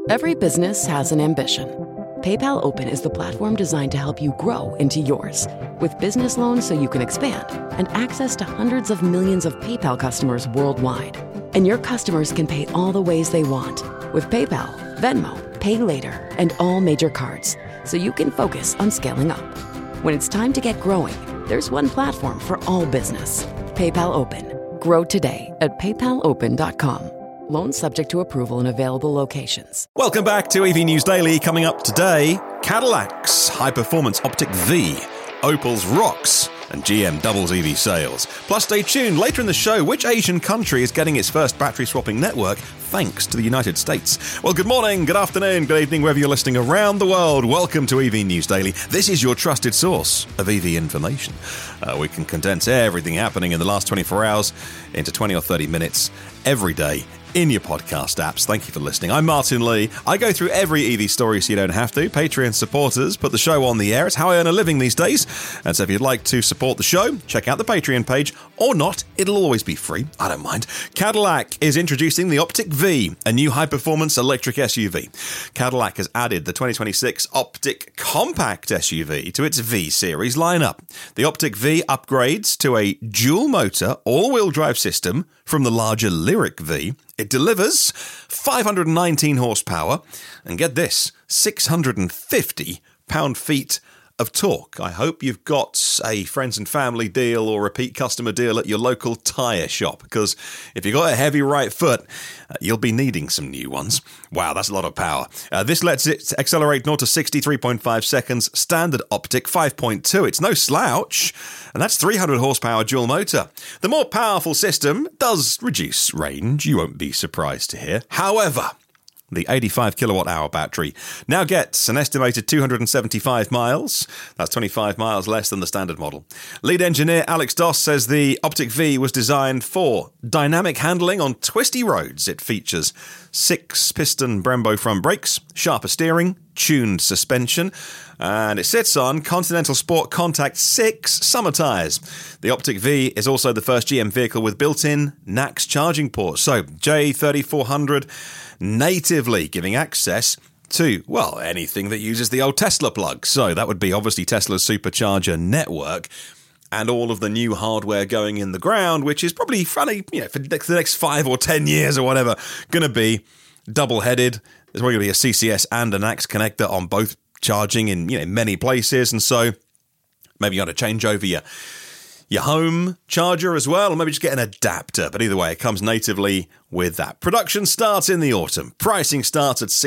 Every business has an ambition. PayPal Open is the platform designed to help you grow into yours. With business loans so you can expand and access to hundreds of millions of PayPal customers worldwide. And your customers can pay all the ways they want with PayPal, Venmo, Pay Later, and all major cards, so you can focus on scaling up. When it's time to get growing, there's one platform for all business. PayPal Open. Grow today at paypalopen.com. Loans subject to approval in available locations. Welcome back to EV News Daily. Coming up today, Cadillac's high-performance Optic V, Opel's ROX, and GM doubles EV sales. Plus, stay tuned. Later in the show, which Asian country is getting its first battery-swapping network thanks to the United States? Well, good morning, good afternoon, good evening, wherever you're listening around the world. Welcome to EV News Daily. This is your trusted source of EV information. We can condense everything happening in the last 24 hours into 20 or 30 minutes every day in your podcast apps. Thank you for listening. I'm Martin Lee. I go through every EV story so you don't have to. Patreon supporters put the show on the air. It's how I earn a living these days. And so if you'd like to support the show, check out the Patreon page. Or not, it'll always be free. I don't mind. Cadillac is introducing the Optic V, a new high-performance electric SUV. Cadillac has added the 2026 Optic Compact SUV to its V-Series lineup. The Optic V upgrades to a dual-motor, all-wheel drive system from the larger Lyriq V. It delivers 519 horsepower and, get this, 650 pound-feet of torque. I hope you've got a friends and family deal or repeat customer deal at your local tyre shop, because if you've got a heavy right foot, you'll be needing some new ones. Wow, that's a lot of power. This lets it accelerate 0 to 63.5 seconds, standard Optic 5.2. It's no slouch, and that's 300 horsepower dual motor. The more powerful system does reduce range, you won't be surprised to hear. However, the 85 kilowatt-hour battery now gets an estimated 275 miles. That's 25 miles less than the standard model. Lead engineer Alex Doss says the Optic V was designed for dynamic handling on twisty roads. It features 6-piston Brembo front brakes, sharper steering, tuned suspension, and it sits on Continental Sport Contact 6 summer tyres. The Optic V is also the first GM vehicle with built-in NACS charging ports. So J3400 natively giving access to, well, anything that uses the old Tesla plug. So that would be obviously Tesla's supercharger network and all of the new hardware going in the ground, which is probably funny, for the next 5 or 10 years or whatever, going to be double-headed. There's probably going to be a CCS and a NACS connector on both charging in many places, and so maybe you got to change over your home charger as well, or maybe just get an adapter. But either way, it comes natively with that. Production starts in the autumn. Pricing starts at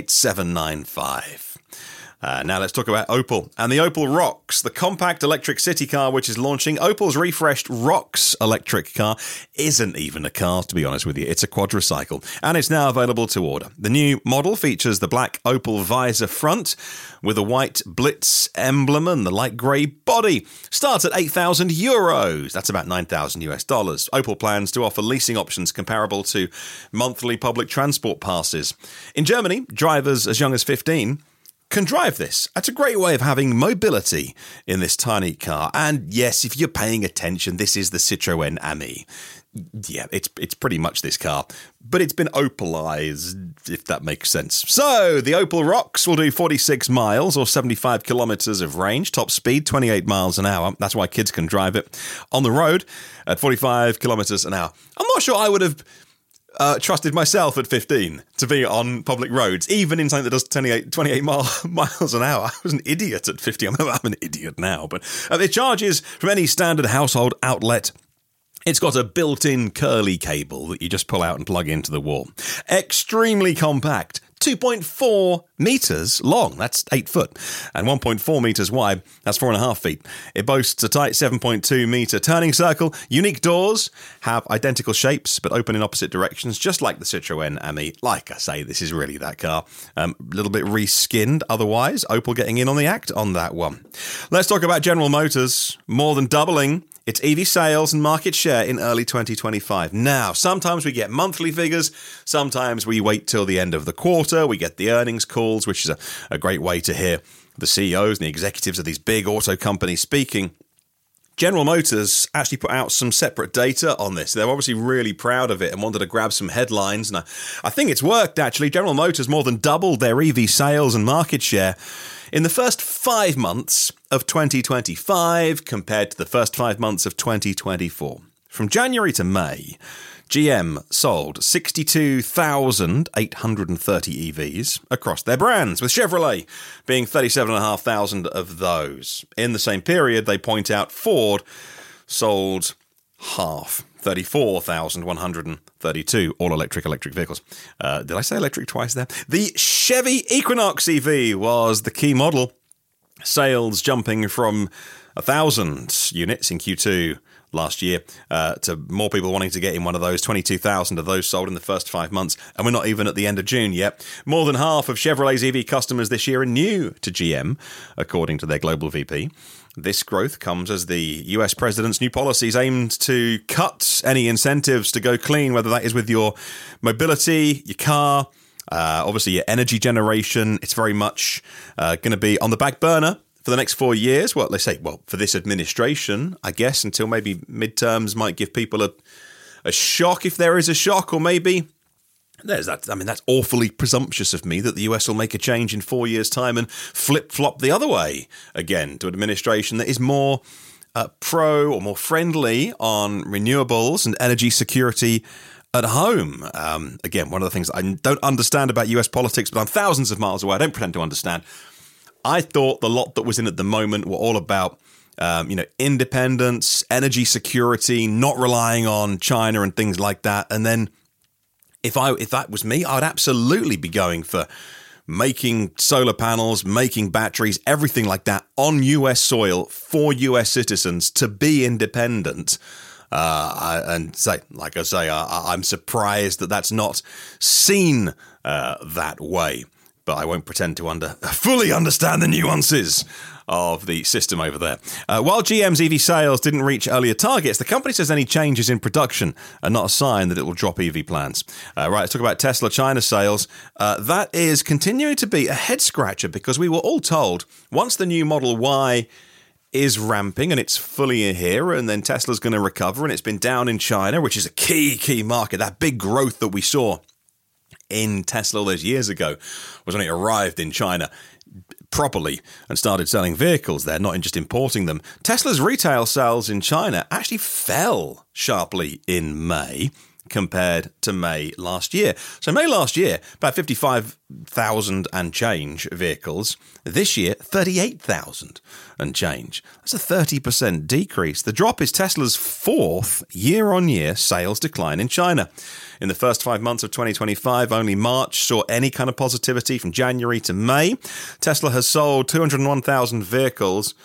$68,795. Now let's talk about Opel and the Opel ROX, the compact electric city car which is launching. Opel's refreshed ROX electric car isn't even a car, to be honest with you. It's a quadricycle, and it's now available to order. The new model features the black Opel visor front with a white Blitz emblem and the light grey body. Starts at 8,000 euros. That's about $9,000 US. Opel plans to offer leasing options comparable to monthly public transport passes. In Germany, drivers as young as 15 can drive this. That's a great way of having mobility in this tiny car. And yes, if you're paying attention, this is the Citroën Ami. Yeah, it's pretty much this car, but it's been Opelized, if that makes sense. So the Opel ROX will do 46 miles or 75 kilometers of range, top speed 28 miles an hour. That's why kids can drive it on the road at 45 kilometers an hour. I'm not sure I would have trusted myself at 15 to be on public roads, even in something that does 28 miles an hour. I was an idiot at 50. I'm an idiot now, but it charges from any standard household outlet. It's got a built-in curly cable that you just pull out and plug into the wall. Extremely compact. 2.4 meters long, that's 8 foot, and 1.4 meters wide, that's 4.5 feet. It boasts a tight 7.2 meter turning circle. Unique doors have identical shapes but open in opposite directions, just like the Citroën Ami. Like I say, this is really that car. A little bit reskinned otherwise. Opel getting in on the act on that one. Let's talk about General Motors, more than doubling its EV sales and market share in early 2025. Now, sometimes we get monthly figures, sometimes we wait till the end of the quarter, we get the earnings calls, which is a great way to hear the CEOs and the executives of these big auto companies speaking. General Motors actually put out some separate data on this. They're obviously really proud of it and wanted to grab some headlines. And I think it's worked, actually. General Motors more than doubled their EV sales and market share in the first 5 months of 2025 compared to the first 5 months of 2024. From January to May, GM sold 62,830 EVs across their brands, with Chevrolet being 37,500 of those. In the same period, they point out Ford sold half, 34,132 all-electric vehicles. Did I say electric twice there? The Chevy Equinox EV was the key model. Sales jumping from 1,000 units in Q2 last year to more people wanting to get in one of those. 22,000 of those sold in the first 5 months, and we're not even at the end of June yet. More than half of Chevrolet's EV customers this year are new to GM, according to their global VP. This growth comes as the US president's new policies aimed to cut any incentives to go clean, whether that is with your mobility, your car, obviously your energy generation. It's very much going to be on the back burner for the next 4 years. Well, let's say, for this administration, I guess, until maybe midterms might give people a shock, if there is a shock, or maybe there's that. I mean, that's awfully presumptuous of me that the US will make a change in 4 years' time and flip-flop the other way again to an administration that is more pro or more friendly on renewables and energy security at home. Again, one of the things I don't understand about US politics, but I'm thousands of miles away. I don't pretend to understand. I thought the lot that was in at the moment were all about, independence, energy security, not relying on China and things like that. And then if that was me, I would absolutely be going for making solar panels, making batteries, everything like that on US soil for US citizens to be independent. I'm surprised that that's not seen that way. But I won't pretend to fully understand the nuances of the system over there. While GM's EV sales didn't reach earlier targets, the company says any changes in production are not a sign that it will drop EV plans. Let's talk about Tesla China sales. That is continuing to be a head-scratcher because we were all told once the new Model Y is ramping and it's fully here, and then Tesla's going to recover, and it's been down in China, which is a key market, that big growth that we saw in Tesla all those years ago was when it arrived in China properly and started selling vehicles there, not just importing them. Tesla's retail sales in China actually fell sharply in May compared to May last year. So May last year, about 55,000 and change vehicles. This year, 38,000 and change. That's a 30% decrease. The drop is Tesla's fourth year-on-year sales decline in China. In the first 5 months of 2025, only March saw any kind of positivity. From January to May, Tesla has sold 201,000 vehicles,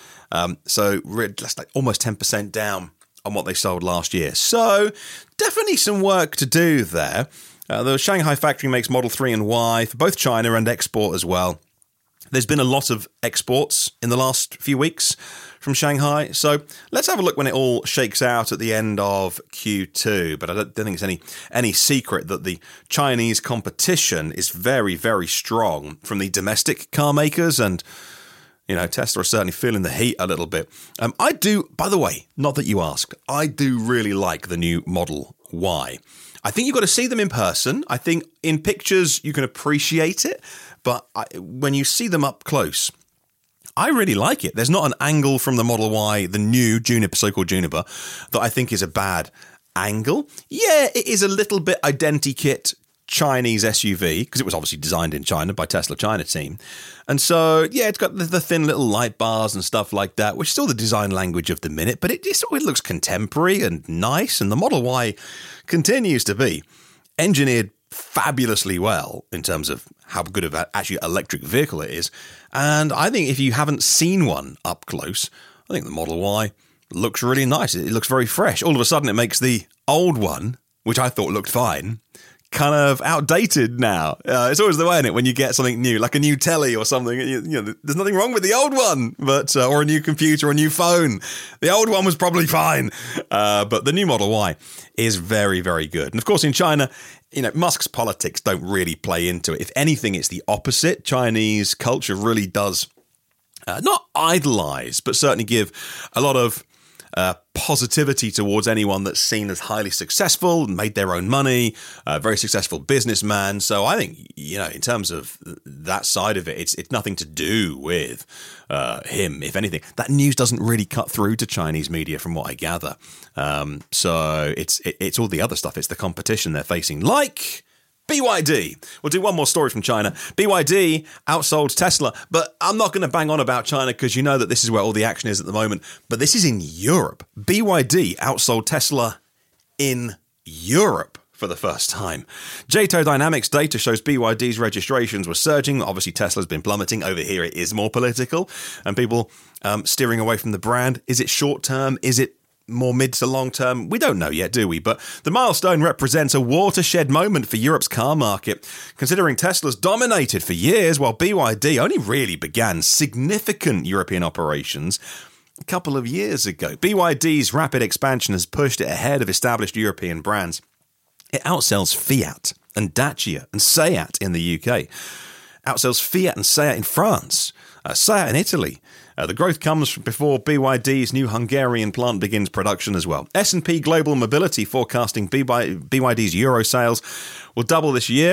so that's like almost 10% down on what they sold last year. So definitely some work to do there. The Shanghai factory makes Model 3 and Y for both China and export as well. There's been a lot of exports in the last few weeks from Shanghai. So let's have a look when it all shakes out at the end of Q2. But I don't think it's any secret that the Chinese competition is very, very strong from the domestic car makers, and Tesla is certainly feeling the heat a little bit. I do, by the way, not that you asked, I do really like the new Model Y. I think you've got to see them in person. I think in pictures you can appreciate it, but when you see them up close, I really like it. There's not an angle from the Model Y, the new Juniper, so-called Juniper, that I think is a bad angle. Yeah, it is a little bit identikit Chinese SUV, because it was obviously designed in China by Tesla China team. And so, yeah, it's got the thin little light bars and stuff like that, which is still the design language of the minute, but it looks contemporary and nice. And the Model Y continues to be engineered fabulously well in terms of how good of actually electric vehicle it is. And I think if you haven't seen one up close, I think the Model Y looks really nice. It looks very fresh. All of a sudden it makes the old one, which I thought looked fine, kind of outdated now. It's always the way, isn't it? When you get something new, like a new telly or something, there's nothing wrong with the old one, but or a new computer or a new phone. The old one was probably fine, but the new Model Y is very, very good. And of course, in China, Musk's politics don't really play into it. If anything, it's the opposite. Chinese culture really does not idolize, but certainly give a lot of positivity towards anyone that's seen as highly successful, made their own money, very successful businessman. So I think, in terms of that side of it, it's nothing to do with him. If anything, that news doesn't really cut through to Chinese media from what I gather. So it's all the other stuff. It's the competition they're facing, like BYD. We'll do one more story from China. BYD outsold Tesla, but I'm not going to bang on about China because you know that this is where all the action is at the moment. But this is in Europe. BYD outsold Tesla in Europe for the first time. JATO Dynamics data shows BYD's registrations were surging. Obviously, Tesla's been plummeting. Over here, it is more political and people steering away from the brand. Is it short term? Is it more mid to long term? We don't know yet, do we? But the milestone represents a watershed moment for Europe's car market, considering Tesla's dominated for years while BYD only really began significant European operations a couple of years ago. BYD's rapid expansion has pushed it ahead of established European brands. It outsells Fiat and Dacia and Seat in the UK, outsells Fiat and Seat in France, Seat in Italy. The growth comes before BYD's new Hungarian plant begins production as well. S&P Global Mobility forecasting BYD's Euro sales will double this year,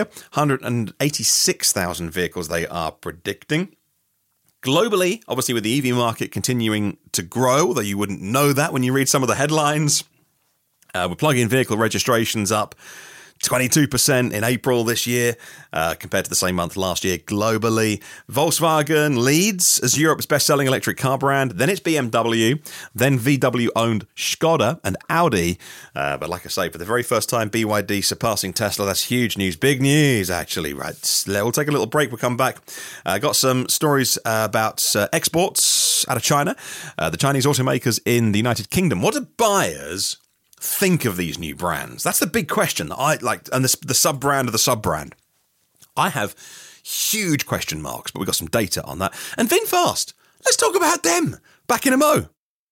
186,000 vehicles they are predicting. Globally, obviously with the EV market continuing to grow, although you wouldn't know that when you read some of the headlines, we're plug-in vehicle registrations up 22% in April this year compared to the same month last year globally. Volkswagen leads as Europe's best-selling electric car brand. Then it's BMW. Then VW-owned Skoda and Audi. But like I say, for the very first time, BYD surpassing Tesla. That's huge news. Big news, actually. Right, we'll take a little break. We'll come back. Got some stories about exports out of China. The Chinese automakers in the United Kingdom. What do buyers think of these new brands? That's the big question that I like, and the sub-brand of the sub-brand. I have huge question marks, but we've got some data on that. And VinFast, let's talk about them. Back in a mo.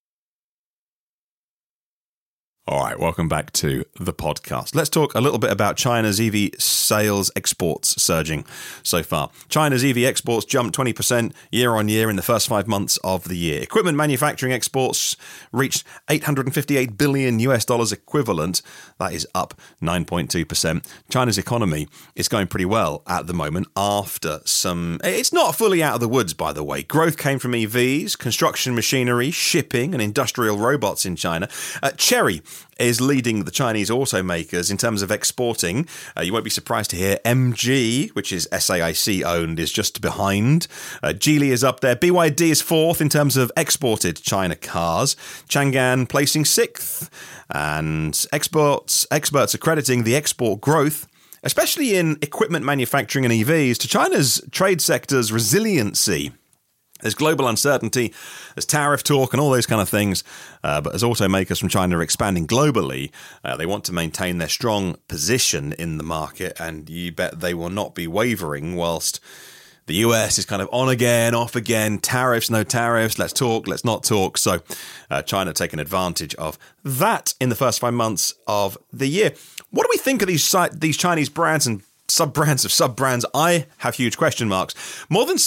All right, welcome back to the podcast. Let's talk a little bit about China's EV sales exports surging so far. China's EV exports jumped 20% year on year in the first 5 months of the year. Equipment manufacturing exports reached $858 billion equivalent. That is up 9.2%. China's economy is going pretty well at the moment after some... It's not fully out of the woods, by the way. Growth came from EVs, construction machinery, shipping, and industrial robots in China. Chery is leading the Chinese automakers in terms of exporting. You won't be surprised to hear MG, which is SAIC owned, is just behind. Geely is up there. BYD is fourth in terms of exported China cars. Changan placing sixth. And experts are crediting the export growth, especially in equipment manufacturing and EVs, to China's trade sector's resiliency. There's global uncertainty, there's tariff talk and all those kind of things. But as automakers from China are expanding globally, they want to maintain their strong position in the market. And you bet they will not be wavering whilst the US is kind of on again, off again, tariffs, no tariffs, let's talk, let's not talk. So China taking advantage of that in the first 5 months of the year. What do we think of these Chinese brands and sub-brands of sub-brands? I have huge question marks. More than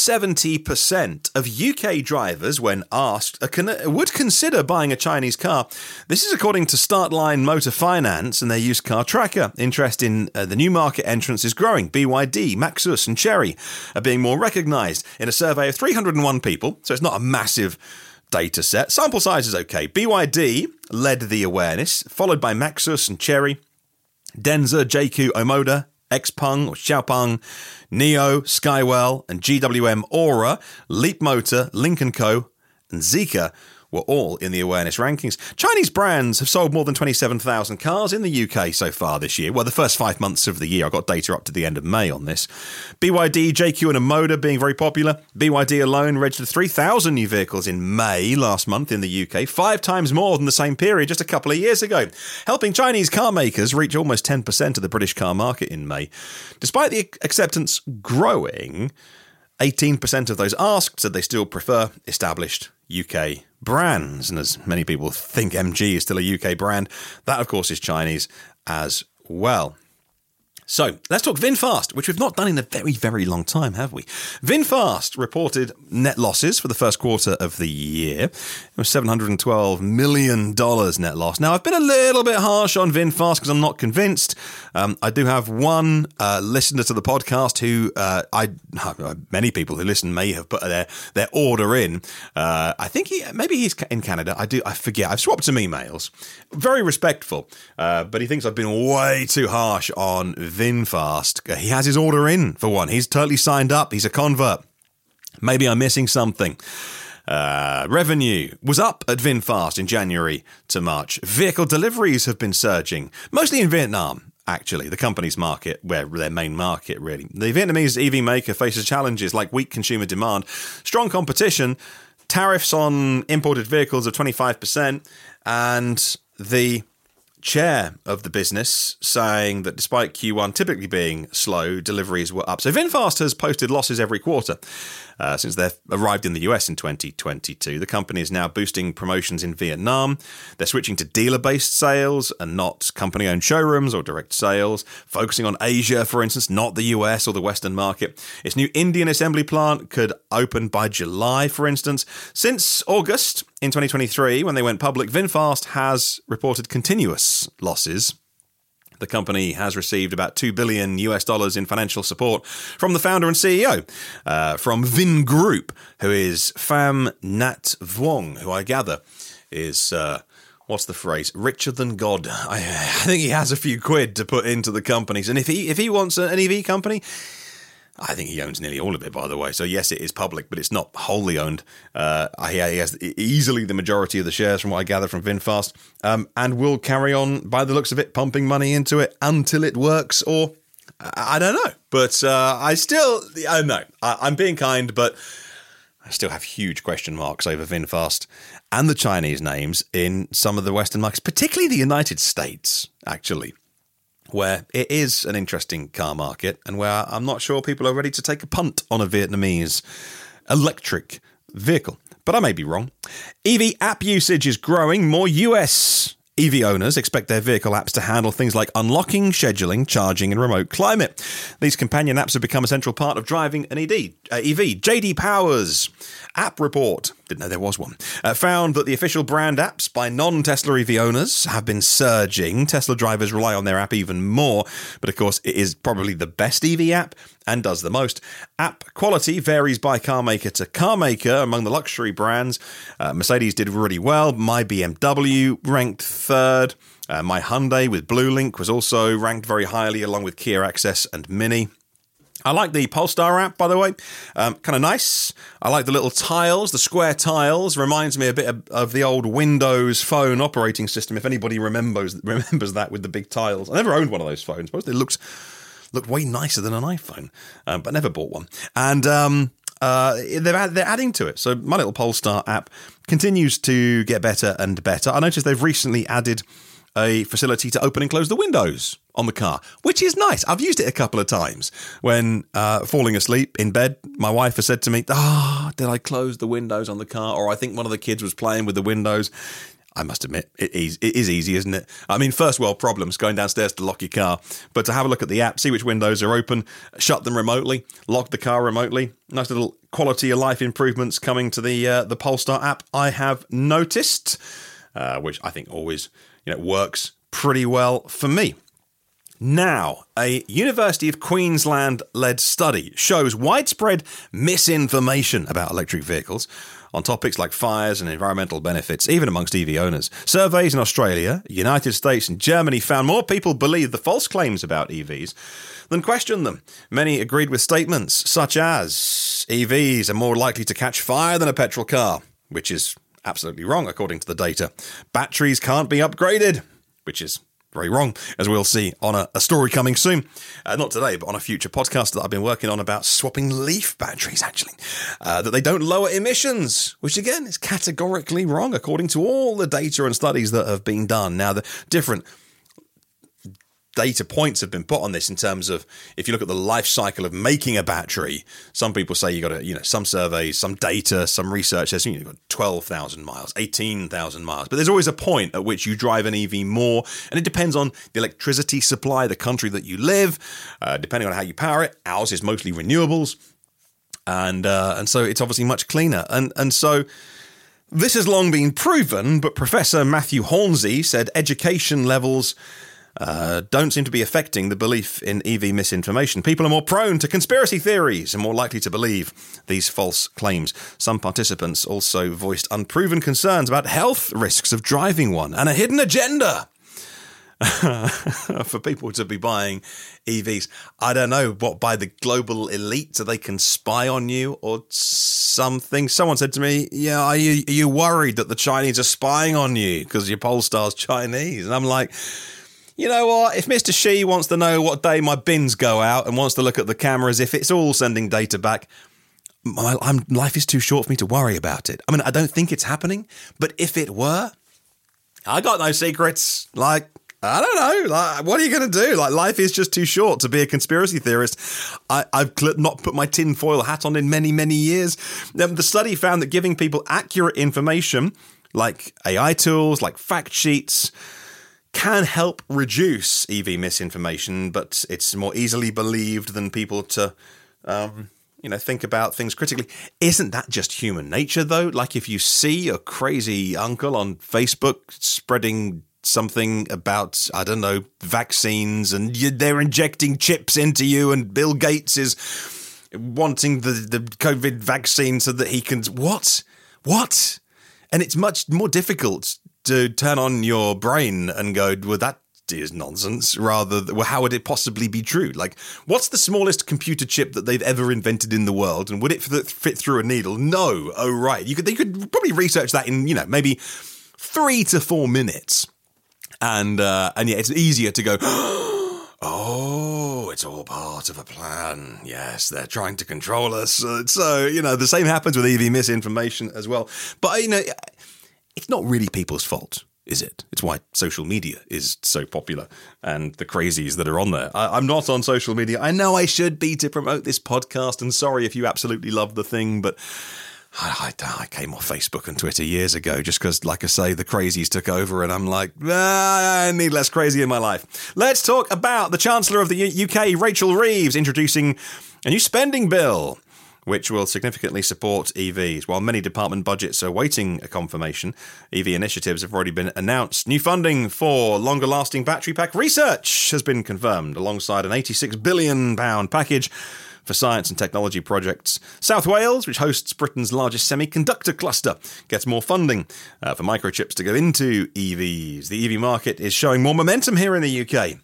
70% of UK drivers, when asked, would consider buying a Chinese car. This is according to Startline Motor Finance and their used car tracker. Interest in the new market entrants is growing. BYD, Maxus and Chery are being more recognised in a survey of 301 people, so it's not a massive data set. Sample size is okay. BYD led the awareness, followed by Maxus and Chery, Denza, JQ, Omoda, Xpeng or Xiaopeng, NIO, Skywell, and GWM Aura, Leap Motor, Lynk & Co, and Zeekr were all in the awareness rankings. Chinese brands have sold more than 27,000 cars in the UK so far this year. Well, the first 5 months of the year. I got data up to the end of May on this. BYD, JQ and Omoda being very popular. BYD alone registered 3,000 new vehicles in May last month in the UK, 5 times more than the same period just a couple of years ago, helping Chinese car makers reach almost 10% of the British car market in May. Despite the acceptance growing, 18% of those asked said they still prefer established UK brands. And as many people think MG is still a UK brand, that of course is Chinese as well. So let's talk VinFast, which we've not done in a very, very long time, have we? VinFast reported net losses for the first quarter of the year. It was $712 million net loss. Now, I've been a little bit harsh on VinFast because I'm not convinced. I do have one listener to the podcast who many people who listen may have put their order in. I think maybe he's in Canada. I forget. I've swapped some emails. Very respectful, but he thinks I've been way too harsh on VinFast. He has his order in for one. He's totally signed up. He's a convert. Maybe I'm missing something. Revenue was up at VinFast in January to March. Vehicle deliveries have been surging, mostly in Vietnam, actually, the company's market, where their main market, really. The Vietnamese EV maker faces challenges like weak consumer demand, strong competition, tariffs on imported vehicles of 25%, and the chair of the business saying that despite Q1 typically being slow, deliveries were up. So VinFast has posted losses every quarter since they've arrived in the US in 2022. The company is now boosting promotions in Vietnam. They're switching to dealer-based sales and not company-owned showrooms or direct sales, focusing on Asia, for instance, not the US or the Western market. Its new Indian assembly plant could open by July, for instance. Since August in 2023, when they went public, VinFast has reported continuous losses. The company has received about $2 billion in financial support from the founder and CEO, from Vingroup, who is Pham Nhat Vuong, who I gather is, what's the phrase, richer than God. I think he has a few quid to put into the companies. And if he wants an EV company, I think he owns nearly all of it, by the way. So yes, it is public, but it's not wholly owned. He has easily the majority of the shares, from what I gather from VinFast, and will carry on, by the looks of it, pumping money into it until it works, or I don't know. But I don't know. I'm being kind, but I still have huge question marks over VinFast and the Chinese names in some of the Western markets, particularly the United States, actually, where it is an interesting car market and where I'm not sure people are ready to take a punt on a Vietnamese electric vehicle. But I may be wrong. EV app usage is growing. More US EV owners expect their vehicle apps to handle things like unlocking, scheduling, charging, and remote climate. These companion apps have become a central part of driving an EV. JD Power's app report, didn't know there was one, found that the official brand apps by non-Tesla EV owners have been surging. Tesla drivers rely on their app even more, but of course it is probably the best EV app and does the most. App quality varies by car maker to car maker. Among the luxury brands, Mercedes did really well. My BMW ranked third. My Hyundai with BlueLink was also ranked very highly, along with Kia Access and Mini. I like the Polestar app, by the way. Kind of nice. I like the little tiles, the square tiles. Reminds me a bit of the old Windows Phone operating system, if anybody remembers that with the big tiles. I never owned one of those phones. Most they looked way nicer than an iPhone, but never bought one. And they're adding to it. So my little Polestar app continues to get better and better. I noticed they've recently added a facility to open and close the windows on the car, which is nice. I've used it a couple of times when falling asleep in bed. My wife has said to me, did I close the windows on the car? Or I think one of the kids was playing with the windows. I must admit, it is easy, isn't it? I mean, first world problems, going downstairs to lock your car. But to have a look at the app, see which windows are open, shut them remotely, lock the car remotely. Nice little quality of life improvements coming to the Polestar app, I have noticed, which I think always works pretty well for me. Now, a University of Queensland-led study shows widespread misinformation about electric vehicles on topics like fires and environmental benefits, even amongst EV owners. Surveys in Australia, United States and Germany found more people believe the false claims about EVs than question them. Many agreed with statements such as EVs are more likely to catch fire than a petrol car, which is absolutely wrong according to the data. Batteries can't be upgraded, which is very wrong, as we'll see on a story coming soon. Not today, but on a future podcast that I've been working on about swapping Leaf batteries, actually. That they don't lower emissions, which again is categorically wrong according to all the data and studies that have been done. Now, the different data points have been put on this in terms of, if you look at the life cycle of making a battery, some people say you got to, some surveys, some data, some research says you've got 12,000 miles, 18,000 miles. But there's always a point at which you drive an EV more, and it depends on the electricity supply, the country that you live, depending on how you power it. Ours is mostly renewables, and so it's obviously much cleaner. And so this has long been proven, but Professor Matthew Hornsey said education levels don't seem to be affecting the belief in EV misinformation. People are more prone to conspiracy theories and more likely to believe these false claims. Some participants also voiced unproven concerns about health risks of driving one and a hidden agenda for people to be buying EVs. I don't know, what, by the global elite, so they can spy on you or something. Someone said to me, yeah, are you worried that the Chinese are spying on you because your Polestar's Chinese? And I'm like, you know what? If Mr. Xi wants to know what day my bins go out and wants to look at the cameras, if it's all sending data back, life is too short for me to worry about it. I mean, I don't think it's happening, but if it were, I got no secrets. Like, I don't know. Like, what are you going to do? Like, life is just too short to be a conspiracy theorist. I've not put my tinfoil hat on in many, many years. The study found that giving people accurate information, like AI tools, like fact sheets, can help reduce EV misinformation, but it's more easily believed than people to, think about things critically. Isn't that just human nature, though? Like, if you see a crazy uncle on Facebook spreading something about, I don't know, vaccines, and they're injecting chips into you, and Bill Gates is wanting the COVID vaccine so that he can... What? And it's much more difficult to turn on your brain and go, well, that is nonsense, rather than, well, how would it possibly be true? Like, what's the smallest computer chip that they've ever invented in the world, and would it fit through a needle? No. Oh, right. They could probably research that in, maybe 3 to 4 minutes. And yeah, it's easier to go, oh, it's all part of a plan. Yes, they're trying to control us. So, the same happens with EV misinformation as well. But, it's not really people's fault, is it? It's why social media is so popular and the crazies that are on there. I'm not on social media. I know I should be to promote this podcast, and sorry if you absolutely love the thing, but I came off Facebook and Twitter years ago just because, like I say, the crazies took over, and I'm like, I need less crazy in my life. Let's talk about the Chancellor of the UK, Rachel Reeves, introducing a new spending bill which will significantly support EVs. While many department budgets are waiting a confirmation, EV initiatives have already been announced. New funding for longer-lasting battery pack research has been confirmed, alongside an £86 billion package for science and technology projects. South Wales, which hosts Britain's largest semiconductor cluster, gets more funding for microchips to go into EVs. The EV market is showing more momentum here in the UK.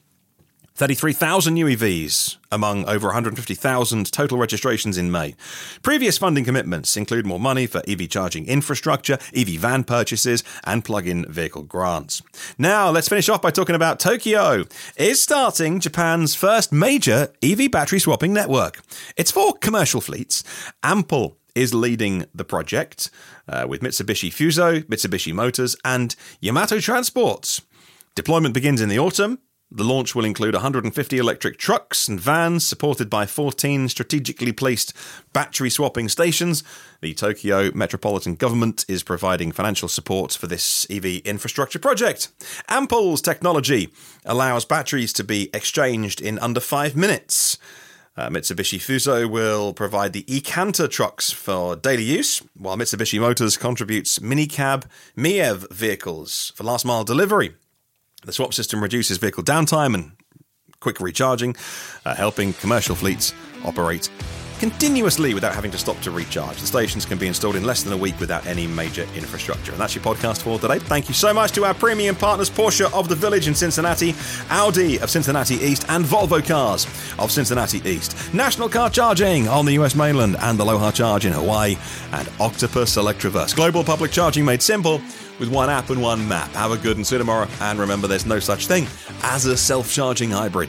33,000 new EVs among over 150,000 total registrations in May. Previous funding commitments include more money for EV charging infrastructure, EV van purchases, and plug-in vehicle grants. Now, let's finish off by talking about Tokyo is starting Japan's first major EV battery swapping network. It's for commercial fleets. Ampol is leading the project with Mitsubishi Fuso, Mitsubishi Motors, and Yamato Transports. Deployment begins in the autumn. The launch will include 150 electric trucks and vans supported by 14 strategically placed battery swapping stations. The Tokyo Metropolitan Government is providing financial support for this EV infrastructure project. Ampol's technology allows batteries to be exchanged in under 5 minutes. Mitsubishi Fuso will provide the e-Canter trucks for daily use, while Mitsubishi Motors contributes minicab Miev vehicles for last-mile delivery. The swap system reduces vehicle downtime and quick recharging, helping commercial fleets operate continuously without having to stop to recharge. The stations can be installed in less than a week without any major infrastructure. And that's your podcast for today. Thank you so much to our premium partners, Porsche of the Village in Cincinnati, Audi of Cincinnati East, and Volvo Cars of Cincinnati East. National Car Charging on the US mainland and Aloha Charge in Hawaii, and Octopus Electroverse. Global public charging made simple with one app and one map. Have a good and see you tomorrow. And remember, there's no such thing as a self-charging hybrid.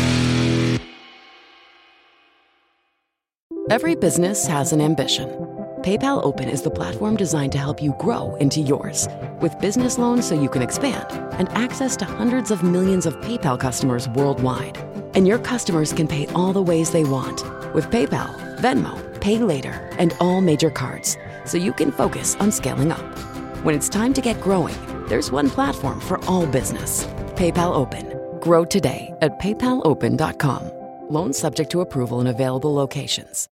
Every business has an ambition. PayPal Open is the platform designed to help you grow into yours. With business loans so you can expand and access to hundreds of millions of PayPal customers worldwide. And your customers can pay all the ways they want with PayPal, Venmo, Pay Later, and all major cards, so you can focus on scaling up. When it's time to get growing, there's one platform for all business. PayPal Open. Grow today at paypalopen.com. Loans subject to approval in available locations.